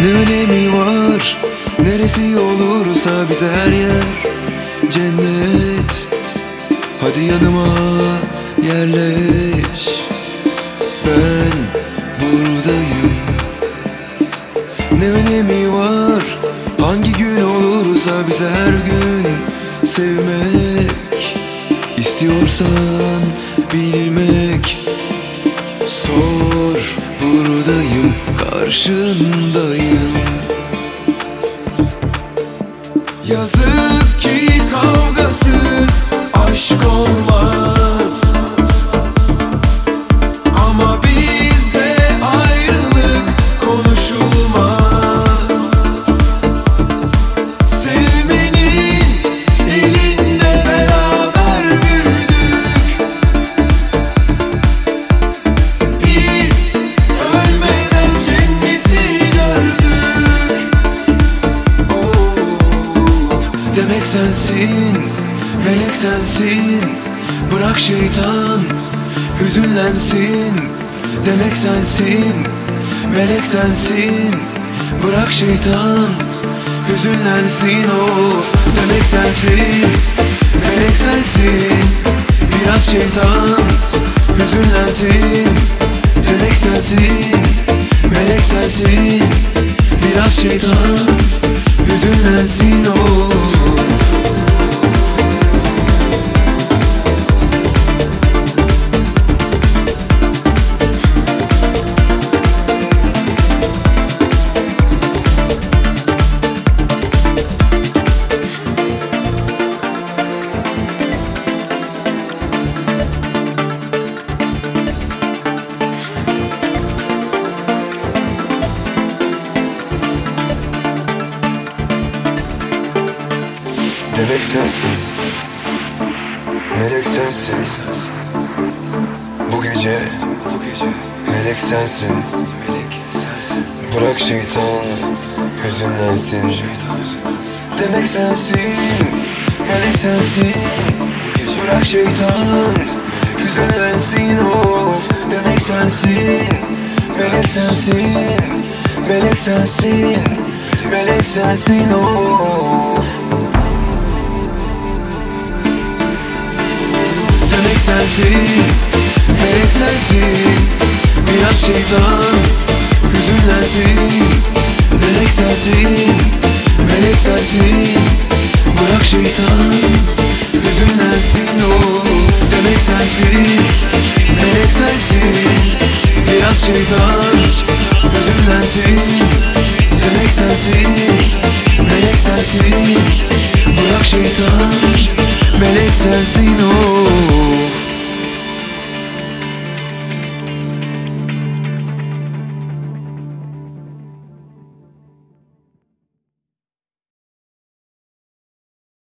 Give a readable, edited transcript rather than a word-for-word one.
Ne önemi var, neresi olursa bize her yer cennet. Hadi yanıma yerleş, ben buradayım. Ne önemi var, hangi gün olursa bize her gün sevmek. İstiyorsan bilmek, sor, buradayım, karşındayım. Yazık ki kavgasız aşk olmaz, ama bizde ayrılık konuşulmaz. Sevmenin elinde beraber büyüdük, biz ölmeden cenneti gördük. Demek sensin, melek sensin, bırak şeytan hüzünlensin. Demek sensin, melek sensin, bırak şeytan hüzünlensin. Of, demek sensin, melek sensin, biraz şeytan hüzünlensin. Demek sensin, melek sensin, biraz şeytan hüzünlensin. Of. Demek sensin, melek sensin. Bu gece melek sensin. Bırak şeytan hüzünlensin. Demek sensin, melek sensin, bırak şeytan hüzünlensin. Of, demek sensin, melek sensin, melek sensin, melek sensin. Of. Demek sensin, melek sensin, biraz şeytan hüzünlensin. Demek sensin, melek sensin, bırak şeytan hüzünlensin. Oh. Demek sensin, melek sensin, biraz şeytan hüzünlensin. Demek sensin, melek sensin, bırak şeytan, melek sensin. Oh.